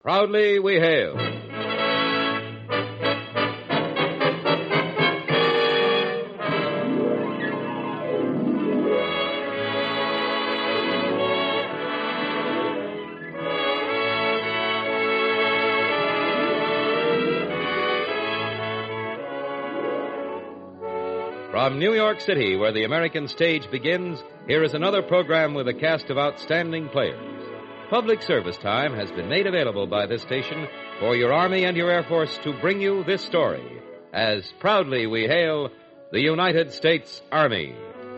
Proudly we hail. From New York City, where the American stage begins, here is another program with a cast of outstanding players. Public service time has been made available by this station for your Army and your Air Force to bring you this story, as proudly we hail the United States Army.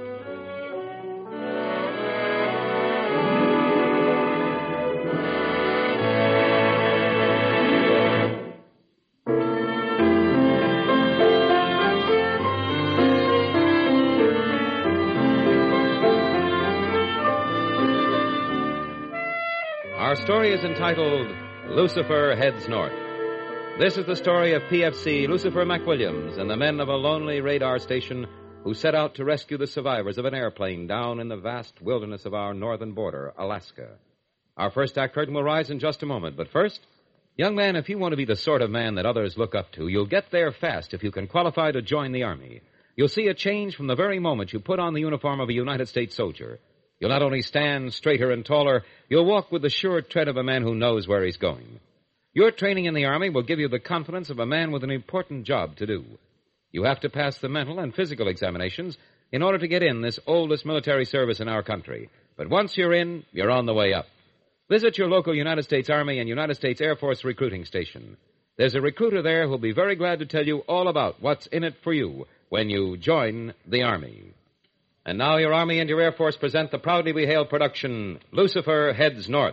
Our story is entitled Lucifer Heads North. This is the story of PFC Lucifer McWilliams and the men of a lonely radar station who set out to rescue the survivors of an airplane down in the vast wilderness of our northern border, Alaska. Our first act curtain will rise in just a moment, but first, young man, if you want to be the sort of man that others look up to, you'll get there fast if you can qualify to join the Army. You'll see a change from the very moment you put on the uniform of a United States soldier. You'll not only stand straighter and taller, you'll walk with the sure tread of a man who knows where he's going. Your training in the Army will give you the confidence of a man with an important job to do. You have to pass the mental and physical examinations in order to get in this oldest military service in our country. But once you're in, you're on the way up. Visit your local United States Army and United States Air Force recruiting station. There's a recruiter there who'll be very glad to tell you all about what's in it for you when you join the Army. And now your Army and your Air Force present the proudly we hail production, Lucifer Heads North.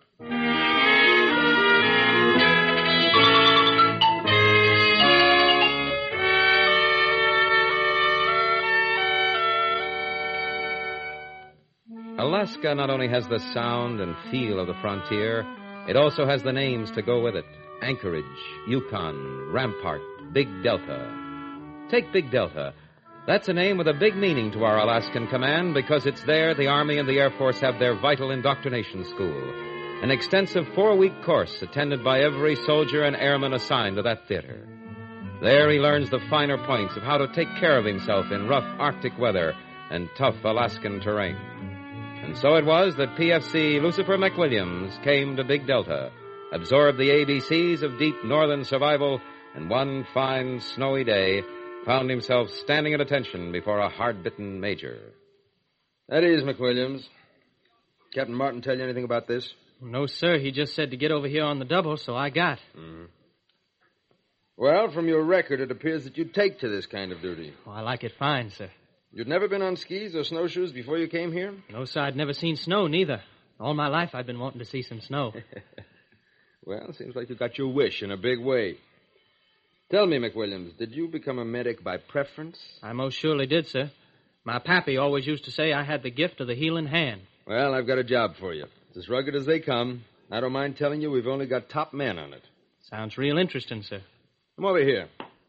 Alaska not only has the sound and feel of the frontier, it also has the names to go with it. Anchorage, Yukon, Rampart, Big Delta. Take Big Delta. That's a name with a big meaning to our Alaskan command because it's there the Army and the Air Force have their vital indoctrination school, an extensive 4-week course attended by every soldier and airman assigned to that theater. There he learns the finer points of how to take care of himself in rough Arctic weather and tough Alaskan terrain. And so it was that PFC Lucifer McWilliams came to Big Delta, absorbed the ABCs of deep northern survival, and one fine snowy day found himself standing at attention before a hard-bitten major. That is, McWilliams. Captain Martin tell you anything about this? No, sir. He just said to get over here on the double, so I got. Mm-hmm. Well, from your record, it appears that you take to this kind of duty. Oh, I like it fine, sir. You'd never been on skis or snowshoes before you came here? No, sir. I'd never seen snow, neither. All my life, I've been wanting to see some snow. Well, it seems like you got your wish in a big way. Tell me, McWilliams, did you become a medic by preference? I most surely did, sir. My pappy always used to say I had the gift of the healing hand. Well, I've got a job for you. It's as rugged as they come. I don't mind telling you we've only got top men on it. Sounds real interesting, sir. Come over here.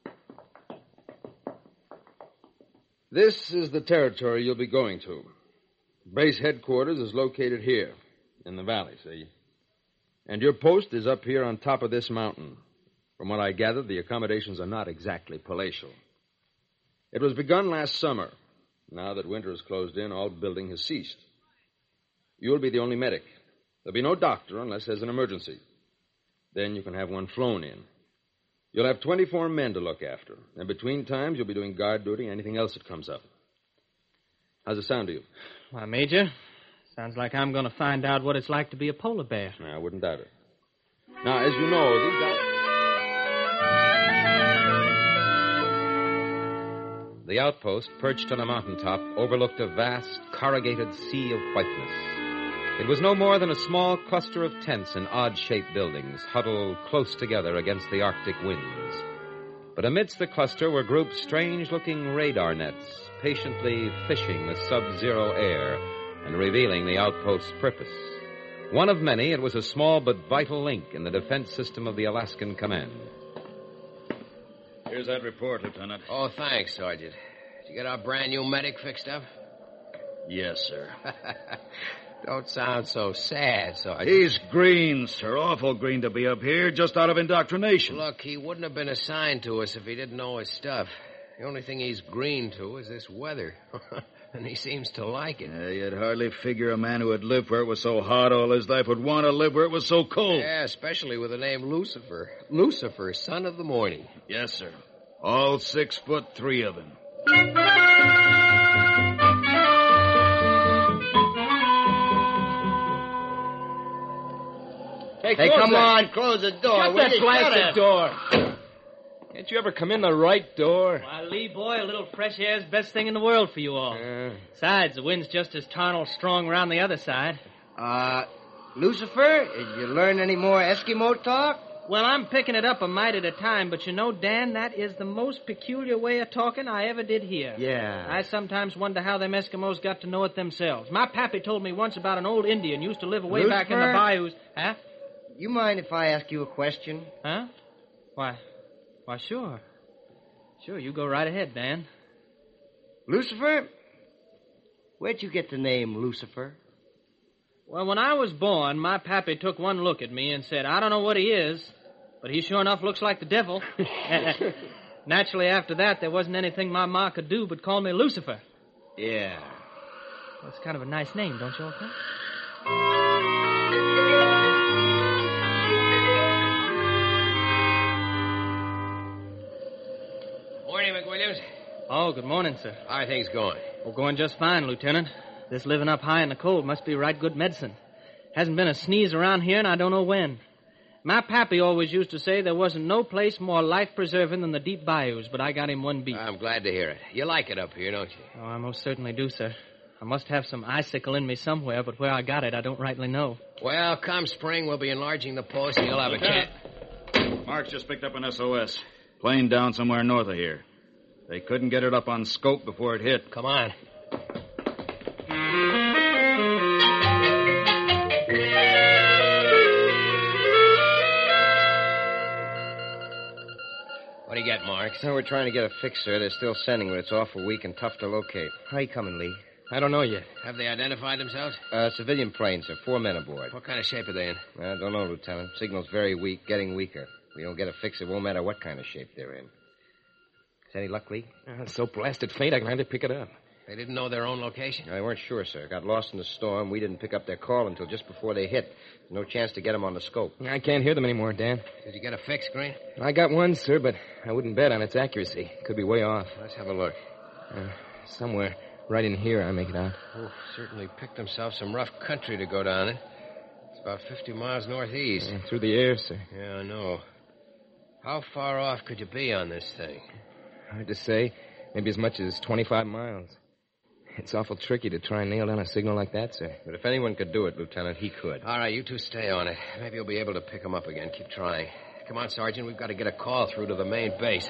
This is the territory you'll be going to. Base headquarters is located here, in the valley, see? And your post is up here on top of this mountain. From what I gathered, the accommodations are not exactly palatial. It was begun last summer. Now that winter has closed in, all building has ceased. You'll be the only medic. There'll be no doctor unless there's an emergency. Then you can have one flown in. You'll have 24 men to look after. And between times, you'll be doing guard duty and anything else that comes up. How's it sound to you? Why, Major, sounds like I'm going to find out what it's like to be a polar bear. I wouldn't doubt it. Now, as you know, these guys... The outpost, perched on a mountaintop, overlooked a vast, corrugated sea of whiteness. It was no more than a small cluster of tents and odd-shaped buildings huddled close together against the Arctic winds. But amidst the cluster were grouped strange-looking radar nets, patiently fishing the sub-zero air and revealing the outpost's purpose. One of many, it was a small but vital link in the defense system of the Alaskan Command. Here's that report, Lieutenant. Oh, thanks, Sergeant. Did you get our brand new medic fixed up? Yes, sir. Don't sound so sad, Sergeant. He's green, sir. Awful green to be up here, just out of indoctrination. Look, he wouldn't have been assigned to us if he didn't know his stuff. The only thing he's green to is this weather. And he seems to like it. You'd hardly figure a man who had lived where it was so hot all his life would want to live where it was so cold. Yeah, especially with the name Lucifer. Lucifer, son of the morning. Yes, sir. All 6'3" of him. Hey, come on, close the door. Shut that blasted door. Can't you ever come in the right door? Why, Lee, boy, a little fresh air's the best thing in the world for you all. Besides, the wind's just as tarnal strong around the other side. Lucifer, did you learn any more Eskimo talk? Well, I'm picking it up a mite at a time, but you know, Dan, that is the most peculiar way of talking I ever did hear. Yeah. I sometimes wonder how them Eskimos got to know it themselves. My pappy told me once about an old Indian used to live way back in the bayous. Huh? You mind if I ask you a question? Huh? Why, sure. Sure, you go right ahead, Dan. Lucifer, where'd you get the name Lucifer? Well, when I was born, my pappy took one look at me and said, I don't know what he is, but he sure enough looks like the devil. Naturally, after that, there wasn't anything my ma could do but call me Lucifer. Yeah. That's kind of a nice name, don't you all think? Morning, McWilliams. Oh, good morning, sir. How are things going? Well, going just fine, Lieutenant. This living up high in the cold must be right good medicine. Hasn't been a sneeze around here, and I don't know when. My pappy always used to say there wasn't no place more life-preserving than the deep bayous, but I got him one beat. I'm glad to hear it. You like it up here, don't you? Oh, I most certainly do, sir. I must have some icicle in me somewhere, but where I got it, I don't rightly know. Well, come spring, we'll be enlarging the post, and you'll have a chance. Mark's just picked up an SOS. Plane down somewhere north of here. They couldn't get it up on scope before it hit. Come on. What do you get, Mark? So we're trying to get a fix, sir. They're still sending, but it's awful weak and tough to locate. How you coming, Lee? I don't know yet. Have they identified themselves? Civilian plane, sir. 4 men aboard. What kind of shape are they in? I don't know, Lieutenant. Signal's very weak, getting weaker. If we don't get a fix, it won't matter what kind of shape they're in. Is any luck, Lee? It's so blasted faint, I can hardly pick it up. They didn't know their own location? They weren't sure, sir. Got lost in the storm. We didn't pick up their call until just before they hit. No chance to get them on the scope. I can't hear them anymore, Dan. Did you get a fix, Green? I got one, sir, but I wouldn't bet on its accuracy. Could be way off. Let's have a look. Somewhere right in here, I make it out. Oh, certainly picked themselves some rough country to go down in. It's about 50 miles northeast. Through the air, sir. Yeah, I know. How far off could you be on this thing? Hard to say. Maybe as much as 25 miles. It's awful tricky to try and nail down a signal like that, sir. But if anyone could do it, Lieutenant, he could. All right, you two stay on it. Maybe you'll be able to pick them up again. Keep trying. Come on, Sergeant. We've got to get a call through to the main base.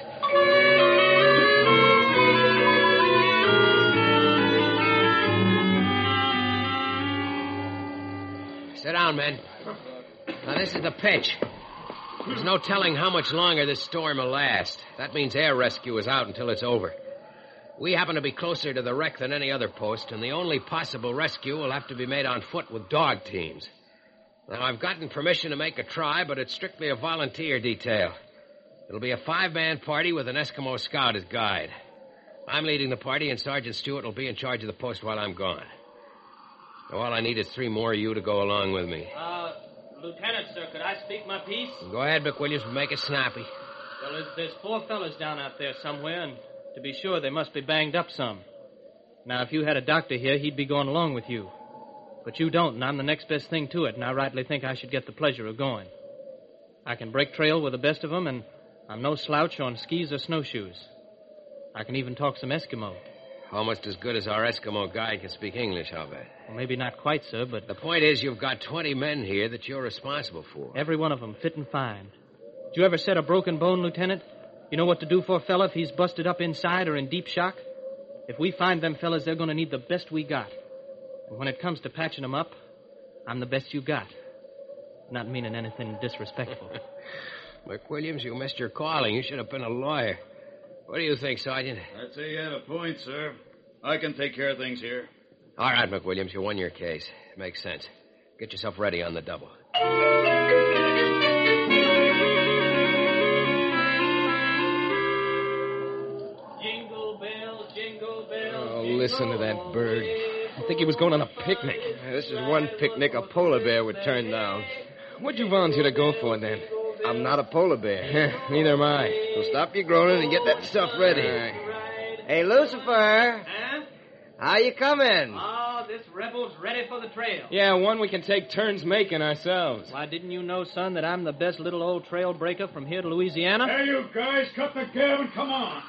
Sit down, men. Now, this is the pitch. There's no telling how much longer this storm will last. That means air rescue is out until it's over. We happen to be closer to the wreck than any other post, and the only possible rescue will have to be made on foot with dog teams. Now, I've gotten permission to make a try, but it's strictly a volunteer detail. It'll be a 5-man party with an Eskimo scout as guide. I'm leading the party, and Sergeant Stewart will be in charge of the post while I'm gone. Now, all I need is 3 more of you to go along with me. Lieutenant, sir, could I speak my piece? Go ahead, McWilliams, but make it snappy. Well, there's 4 fellas down out there somewhere, and to be sure, they must be banged up some. Now, if you had a doctor here, he'd be going along with you. But you don't, and I'm the next best thing to it, and I rightly think I should get the pleasure of going. I can break trail with the best of them, and I'm no slouch on skis or snowshoes. I can even talk some Eskimo. Almost as good as our Eskimo guide can speak English, I'll bet. Well, maybe not quite, sir, but The point is you've got 20 men here that you're responsible for. every one of them fit and fine. Did you ever set a broken bone, Lieutenant? You know what to do for a fella if he's busted up inside or in deep shock? If we find them fellas, they're going to need the best we got. And when it comes to patching them up, I'm the best you got. Not meaning anything disrespectful. McWilliams, you missed your calling. You should have been a lawyer. What do you think, Sergeant? I'd say you had a point, sir. I can take care of things here. All right, McWilliams, you won your case. Makes sense. Get yourself ready on the double. Jingle bells, jingle bells. Oh, listen to that bird. I think he was going on a picnic. This is one picnic a polar bear would turn down. What'd you volunteer to go for, then? I'm not a polar bear. Neither am I. So stop your groaning and get that stuff ready. All right. Hey, Lucifer. Huh? How you coming? Oh, this rebel's ready for the trail. Yeah, one we can take turns making ourselves. Why, didn't you know, son, that I'm the best little old trail breaker from here to Louisiana? Hey, you guys, cut the gab and come on.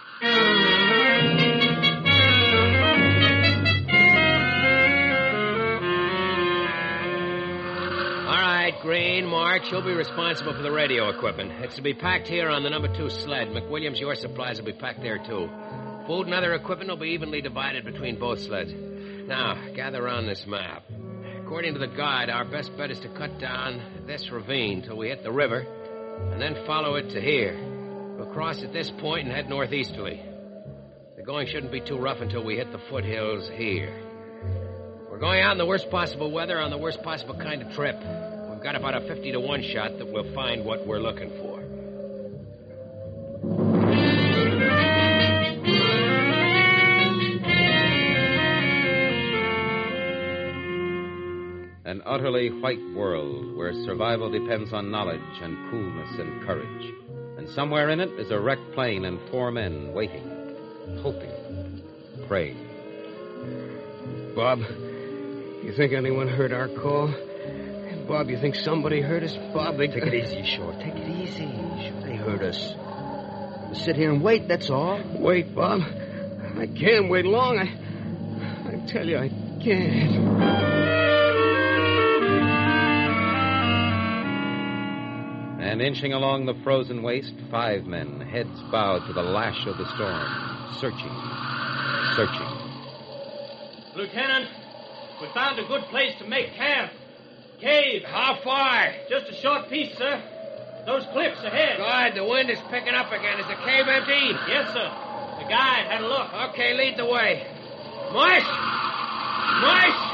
All right, Green, March, you'll be responsible for the radio equipment. It's to be packed here on the number 2 sled. McWilliams, your supplies will be packed there, too. Food and other equipment will be evenly divided between both sleds. Now, gather around this map. According to the guide, our best bet is to cut down this ravine till we hit the river, and then follow it to here. We'll cross at this point and head northeasterly. The going shouldn't be too rough until we hit the foothills here. We're going out in the worst possible weather on the worst possible kind of trip. We've got about a 50 to 1 shot that we'll find what we're looking for. An utterly white world where survival depends on knowledge and coolness and courage. And somewhere in it is a wrecked plane and 4 men waiting, hoping, praying. Bob, you think anyone heard our call? Bob, you think somebody heard us? Bob, Take it easy, Short. Take it easy. Sure, they heard us. We'll sit here and wait, that's all. Wait, Bob. I can't wait long. I tell you, I can't. And inching along the frozen waste, 5 men, heads bowed to the lash of the storm, searching. Lieutenant, we found a good place to make camp. Cave. How far? Just a short piece, sir. Those cliffs ahead. Good, the wind is picking up again. Is the cave empty? Yes, sir. The guide had a look. Okay, lead the way. Marsh! Marsh!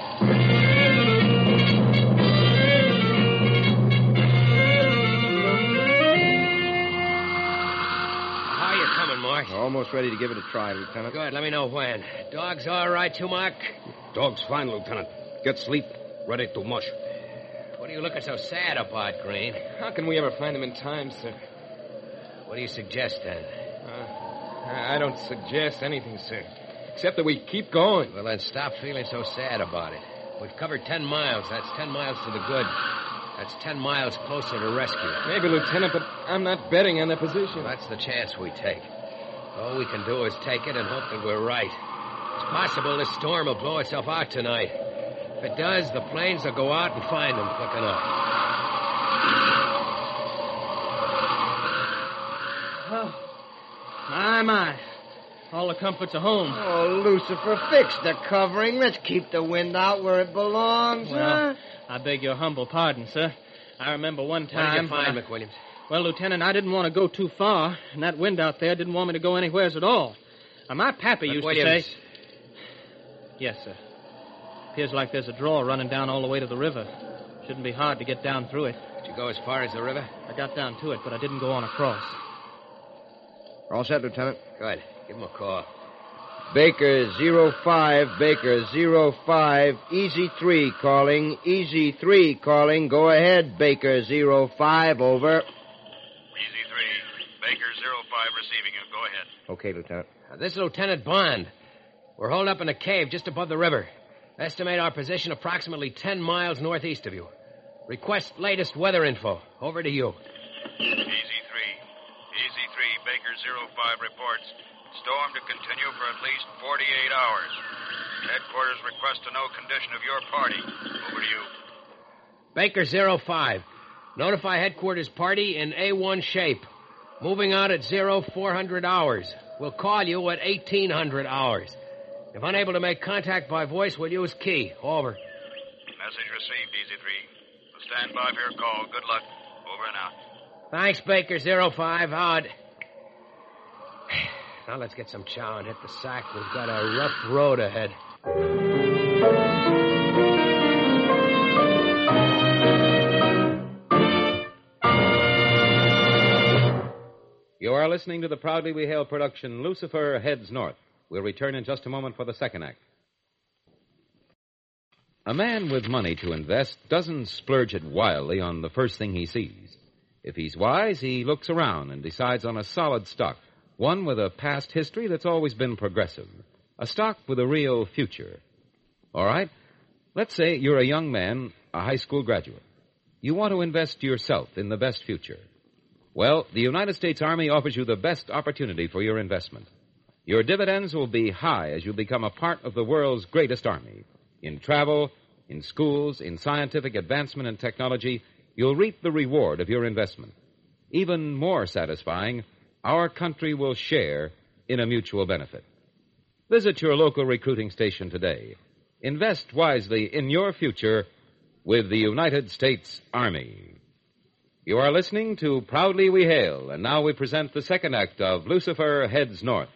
How you coming, Marsh? Almost ready to give it a try, Lieutenant. Good, let me know when. Dog's all right, Tumac? Dog's fine, Lieutenant. Get sleep. Ready to mush. What are you looking so sad about, Green? How can we ever find them in time, sir? What do you suggest, then? I don't suggest anything, sir. Except that we keep going. Well, then stop feeling so sad about it. We've covered 10 miles. That's 10 miles to the good. That's 10 miles closer to rescue. Maybe, Lieutenant, but I'm not betting on the position. That's the chance we take. All we can do is take it and hope that we're right. It's possible this storm will blow itself out tonight. If it does, the planes will go out and find them quick enough. Oh, my. All the comforts of home. Oh, Lucifer, fix the covering. Let's keep the wind out where it belongs, Well, I beg your humble pardon, sir. I remember one What time... did you find, McWilliams? Well, Lieutenant, I didn't want to go too far, and that wind out there didn't want me to go anywheres at all. Now, my pappy used to say... Yes, sir. Appears like there's a draw running down all the way to the river. Shouldn't be hard to get down through it. Did you go as far as the river? I got down to it, but I didn't go on across. All set, Lieutenant. Good. Give him a call. Baker 05, Baker 05, Easy 3 calling, Easy 3 calling. Go ahead, Baker 05, over. Easy 3. Baker 05 receiving you. Go ahead. Okay, Lieutenant. This is Lieutenant Bond. We're holed up in a cave just above the river. Estimate our position approximately 10 miles northeast of you. Request latest weather info. Over to you. Easy 3. Easy 3. Baker 05 reports. Storm to continue for at least 48 hours. Headquarters request to know condition of your party. Over to you. Baker 05. Notify headquarters party in A1 shape. Moving out at 0400 hours. We'll call you at 1800 hours. If unable to make contact by voice, we'll use key. Over. Message received, Easy 3. We'll stand by for your call. Good luck. Over and out. Thanks, Baker 05. Out. Now let's get some chow and hit the sack. We've got a rough road ahead. You are listening to the Proudly We Hail production, Lucifer Heads North. We'll return in just a moment for the second act. A man with money to invest doesn't splurge it wildly on the first thing he sees. If he's wise, he looks around and decides on a solid stock, one with a past history that's always been progressive, a stock with a real future. All right, let's say you're a young man, a high school graduate. You want to invest yourself in the best future. Well, the United States Army offers you the best opportunity for your investment. Your dividends will be high as you become a part of the world's greatest army. In travel, in schools, in scientific advancement and technology, you'll reap the reward of your investment. Even more satisfying, our country will share in a mutual benefit. Visit your local recruiting station today. Invest wisely in your future with the United States Army. You are listening to Proudly We Hail, and now we present the second act of Lucifer Heads North.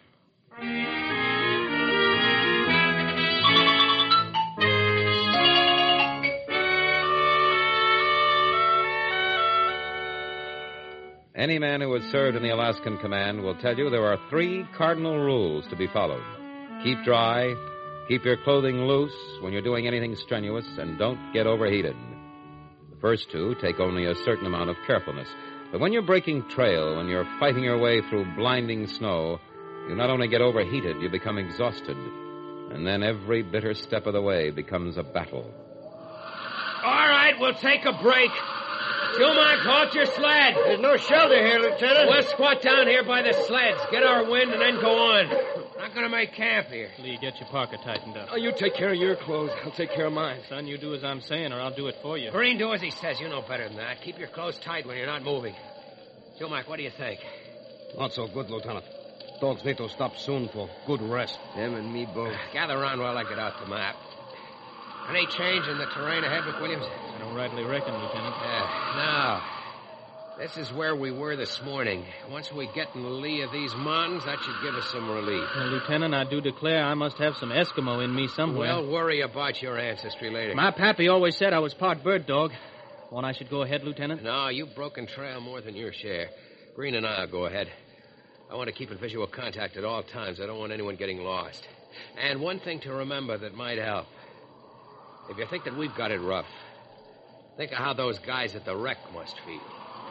Any man who has served in the Alaskan Command will tell you there are 3 cardinal rules to be followed. Keep dry, keep your clothing loose when you're doing anything strenuous, and don't get overheated. The first 2 take only a certain amount of carefulness. But when you're breaking trail, when you're fighting your way through blinding snow, you not only get overheated, you become exhausted. And then every bitter step of the way becomes a battle. All right, we'll take a break. Schumacher, halt your sled. There's no shelter here, Lieutenant. We'll squat down here by the sleds, get our wind, and then go on. Not going to make camp here. Lee, get your parka tightened up. Oh, you take care of your clothes. I'll take care of mine. Son, you do as I'm saying, or I'll do it for you. Green, do as he says. You know better than that. Keep your clothes tight when you're not moving. Schumacher, what do you think? Not so good, Lieutenant. Dogs need to stop soon for good rest. Him and me both. Gather around while I get out the map. Any change in the terrain ahead, McWilliams? I don't rightly reckon, Lieutenant. Now, this is where we were this morning. Once we get in the lee of these mountains, that should give us some relief. Well, Lieutenant, I do declare I must have some Eskimo in me somewhere. We'll worry about your ancestry later. My pappy always said I was part bird dog. Want I should go ahead, Lieutenant? No, you've broken trail more than your share. Green and I'll go ahead. I want to keep in visual contact at all times. I don't want anyone getting lost. And one thing to remember that might help. If you think that we've got it rough, think of how those guys at the wreck must feel.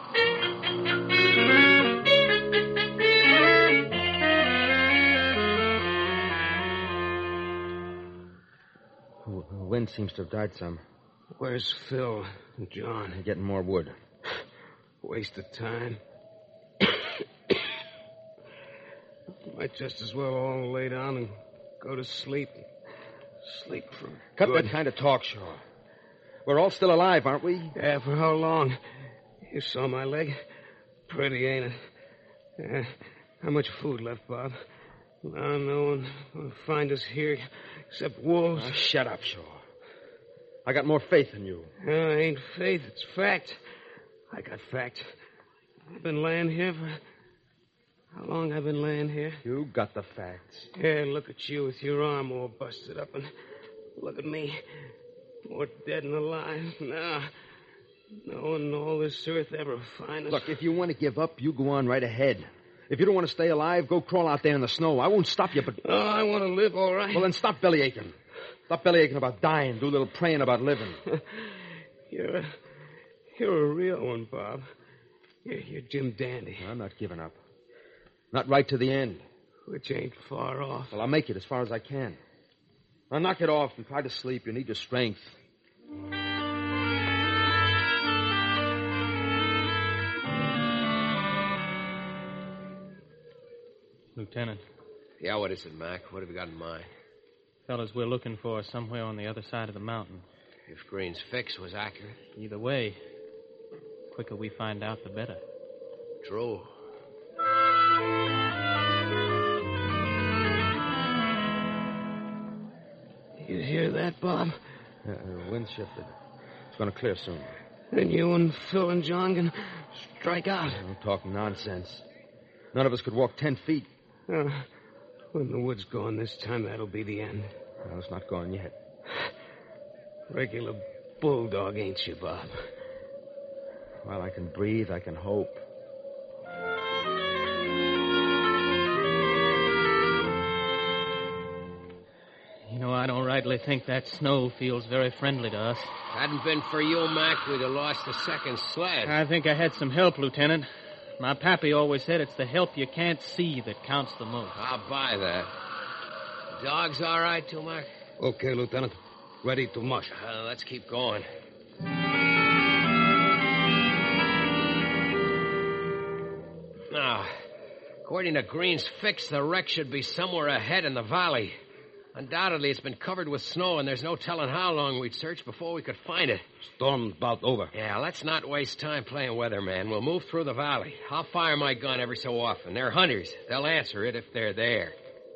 The wind seems to have died some. Where's Phil and John? They're getting more wood. Waste of time. Might just as well all lay down and go to sleep. Sleep for Cut good. that kind of talk, Shaw. We're all still alive, aren't we? Yeah, for how long? You saw my leg. Pretty, ain't it? How much food left, Bob? No one will find us here except wolves. Oh, shut up, Shaw. I got more faith in you. Ain't faith, it's fact. I got fact. I've been laying here for... How long I've been laying here? You got the facts. Yeah, look at you with your arm all busted up, and look at me. More dead than alive. No one in all this earth ever find us. Look, if you want to give up, you go on right ahead. If you don't want to stay alive, go crawl out there in the snow. I won't stop you, but... Oh, I want to live, all right. Well, then stop bellyaching. Stop bellyaching about dying. Do a little praying about living. You're a real one, Bob. You're Jim Dandy. I'm not giving up. Not right to the end. Which ain't far off. Well, I'll make it as far as I can. Now knock it off and try to sleep. You need your strength. Lieutenant, Yeah, what is it, Mac? What have you got in mind? fellas we're looking for somewhere on the other side of the mountain. If Green's fix was accurate. Either way, the quicker we find out, the better. True. You hear that, Bob? The wind shifted. It's going to clear soon. Then you and Phil and John can strike out. Don't talk nonsense. None of us could walk 10 feet. When the wood's gone this time, that'll be the end. Well, it's not gone yet. Regular bulldog, ain't you, Bob? While I can breathe, I can hope. hardly think that snow feels very friendly to us. Hadn't been for you, Mac, we'd have lost the second sled. I think I had some help, Lieutenant. My pappy always said it's the help you can't see that counts the most. I'll buy that. Dogs all right, too, Mac? Okay, Lieutenant. Ready to mush. Let's keep going. Now, according to Green's fix, the wreck should be somewhere ahead in the valley. Undoubtedly, it's been covered with snow, and there's no telling how long we'd search before we could find it. Storm's about over. Yeah, let's not waste time playing weatherman. We'll move through the valley. I'll fire my gun every so often. They're hunters. They'll answer it if they're there.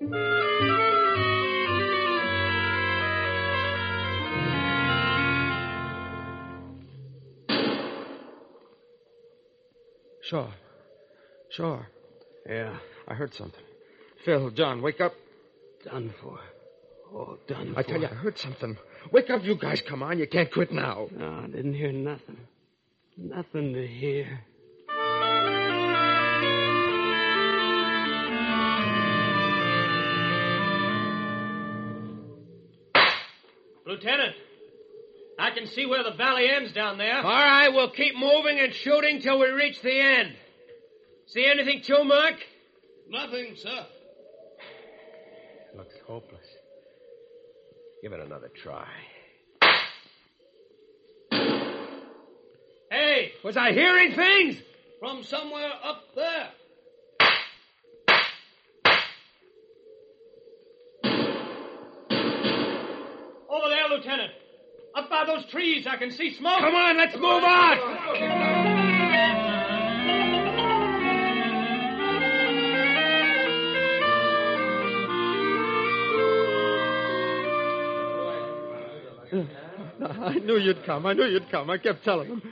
Sure. Yeah, I heard something. Phil, John, wake up. done for. All done for. I tell you, I heard something. Wake up, you guys. Come on. You can't quit now. No, I didn't hear nothing. Nothing to hear. Lieutenant, I can see where the valley ends down there. All right, we'll keep moving and shooting till we reach the end. See anything too, Mark? Nothing, sir. Looks hopeless. Give it another try. Hey! Was I hearing things? From somewhere up there. Over there, Lieutenant. Up by those trees, I can see smoke. Come on, let's move on. I knew you'd come. I kept telling him.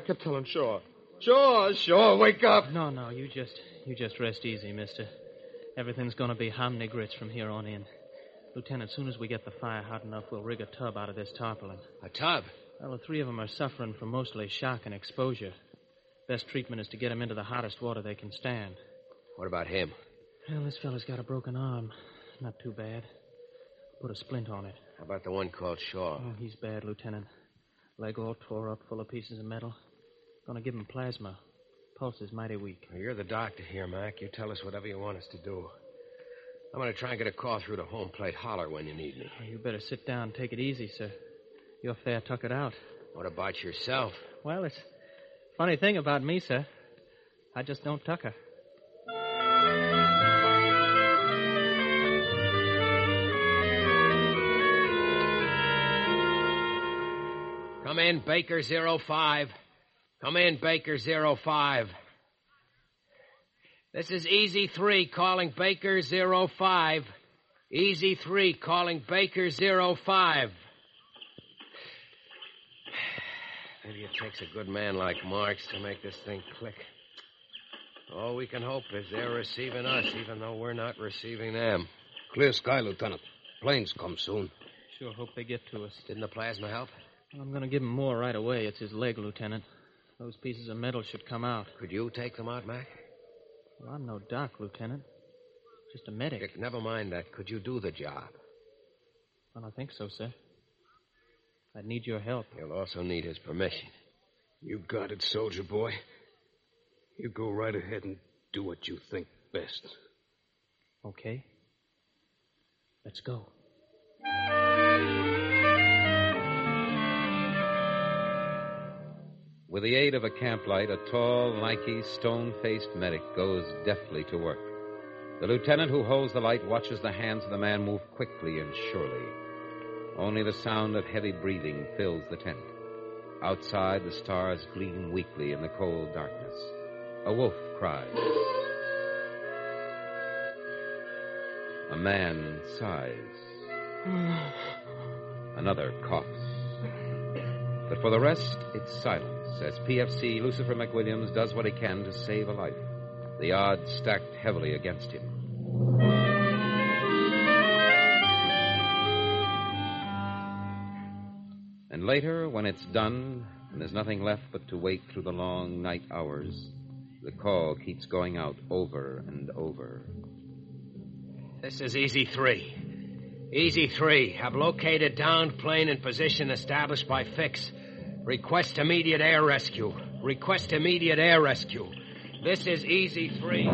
Sure. Wake up. No, you just rest easy, mister. Everything's going to be hominy grits from here on in. Lieutenant, as soon as we get the fire hot enough, we'll rig a tub out of this tarpaulin. A tub? Well, the three of them are suffering from mostly shock and exposure. Best treatment is to get them into the hottest water they can stand. What about him? Well, this fella's got a broken arm. Not too bad. Put a splint on it. How about the one called Shaw? Oh, he's bad, Lieutenant. Leg all tore up, full of pieces of metal. Gonna give him plasma. Pulse is mighty weak. Well, you're the doctor here, Mac. You tell us whatever you want us to do. I'm going to try and get a call through to home plate. Holler when you need me. Oh, you better sit down and take it easy, sir. You're fair tuckered out. What about yourself? Well, it's a funny thing about me, sir. I just don't tucker. Come in, Baker 05. Come in, Baker 05. This is Easy 3 calling Baker 05. Easy 3 calling Baker 05. Maybe it takes a good man like Marks to make this thing click. All we can hope is they're receiving us, even though we're not receiving them. Clear sky, Lieutenant. Planes come soon. Sure hope they get to us. Didn't the plasma help? Well, I'm going to give him more right away. It's his leg, Lieutenant. Those pieces of metal should come out. Could you take them out, Mac? Well, I'm no doc, Lieutenant. Just a medic. Dick, never mind that. Could you do the job? Well, I think so, sir. I'd need your help. You'll also need his permission. You got it, soldier boy. You go right ahead and do what you think best. Okay. Let's go. With the aid of a camp light, a tall, lanky, stone-faced medic goes deftly to work. The lieutenant who holds the light watches the hands of the man move quickly and surely. Only the sound of heavy breathing fills the tent. Outside, the stars gleam weakly in the cold darkness. A wolf cries. A man sighs. Another coughs. But for the rest, it's silence as PFC Lucifer McWilliams does what he can to save a life. The odds stacked heavily against him. And later, when it's done, and there's nothing left but to wait through the long night hours, the call keeps going out over and over. This is Easy 3. Easy 3. Have located downed plane in position established by Fix. Request immediate air rescue. Request immediate air rescue. This is Easy 3.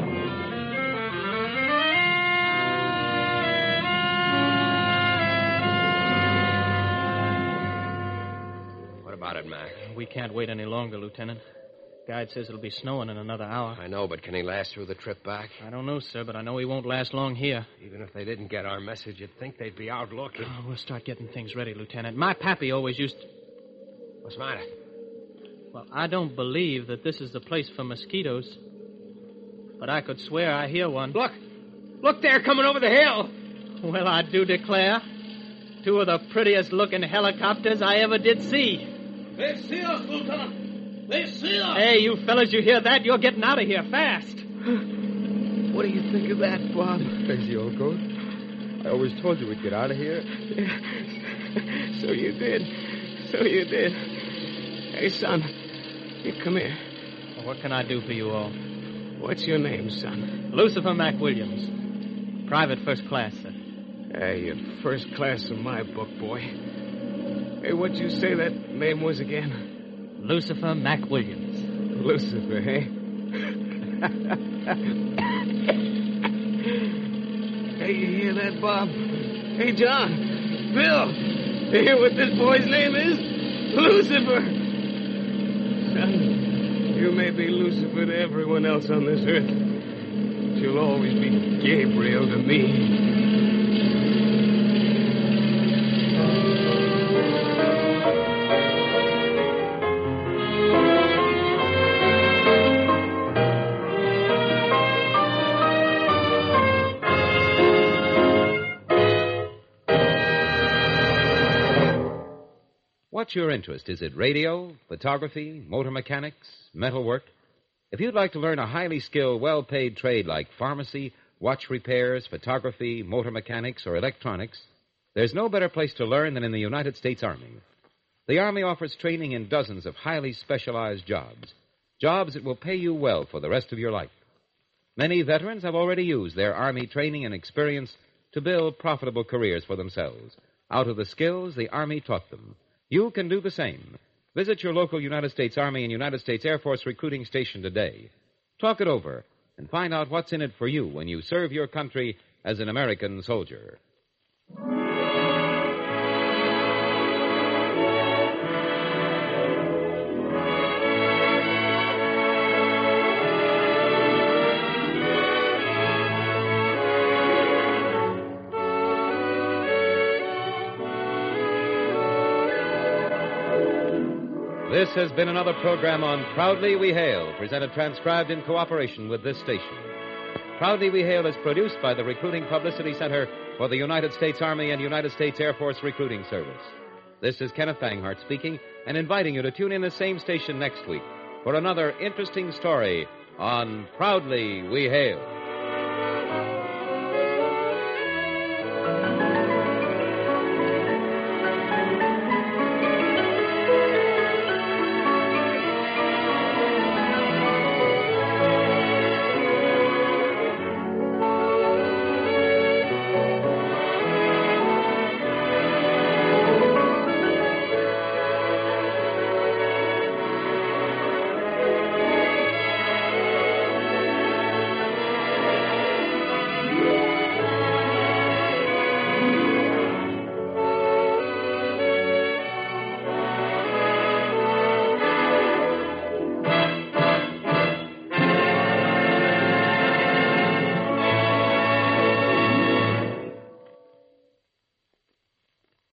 What about it, Mac? We can't wait any longer, Lieutenant. Guide says it'll be snowing in another hour. I know, but can he last through the trip back? I don't know, sir, but I know he won't last long here. Even if they didn't get our message, you'd think they'd be out looking. Oh, we'll start getting things ready, Lieutenant. My pappy always used to... What's the matter? Well, I don't believe that this is the place for mosquitoes. But I could swear I hear one. Look! Look there, coming over the hill! Well, I do declare. 2 of the prettiest looking helicopters I ever did see. They see us, Lieutenant! They see us! Hey, you fellas, you hear that? You're getting out of here fast. What do you think of that, Bob? Crazy old goat. I always told you we'd get out of here. So you did. So you did. Hey, son. You come here. Well, what can I do for you all? What's your name, son? Lucifer McWilliams. Private first class, sir. Hey, you're first class in my book, boy. Hey, what'd you say that name was again? Lucifer McWilliams. Lucifer, eh? Hey, you hear that, Bob? Hey, John. Bill. You hear what this boy's name is? Lucifer. Son, you may be Lucifer to everyone else on this earth, but you'll always be Gabriel to me. What's your interest? Is it radio, photography, motor mechanics, metalwork? If you'd like to learn a highly skilled, well-paid trade like pharmacy, watch repairs, photography, motor mechanics, or electronics, there's no better place to learn than in the United States Army. The Army offers training in dozens of highly specialized jobs that will pay you well for the rest of your life. Many veterans have already used their Army training and experience to build profitable careers for themselves out of the skills the Army taught them. You can do the same. Visit your local United States Army and United States Air Force recruiting station today. Talk it over and find out what's in it for you when you serve your country as an American soldier. This has been another program on Proudly We Hail, presented transcribed in cooperation with this station. Proudly We Hail is produced by the Recruiting Publicity Center for the United States Army and United States Air Force Recruiting Service. This is Kenneth Banghart speaking and inviting you to tune in the same station next week for another interesting story on Proudly We Hail.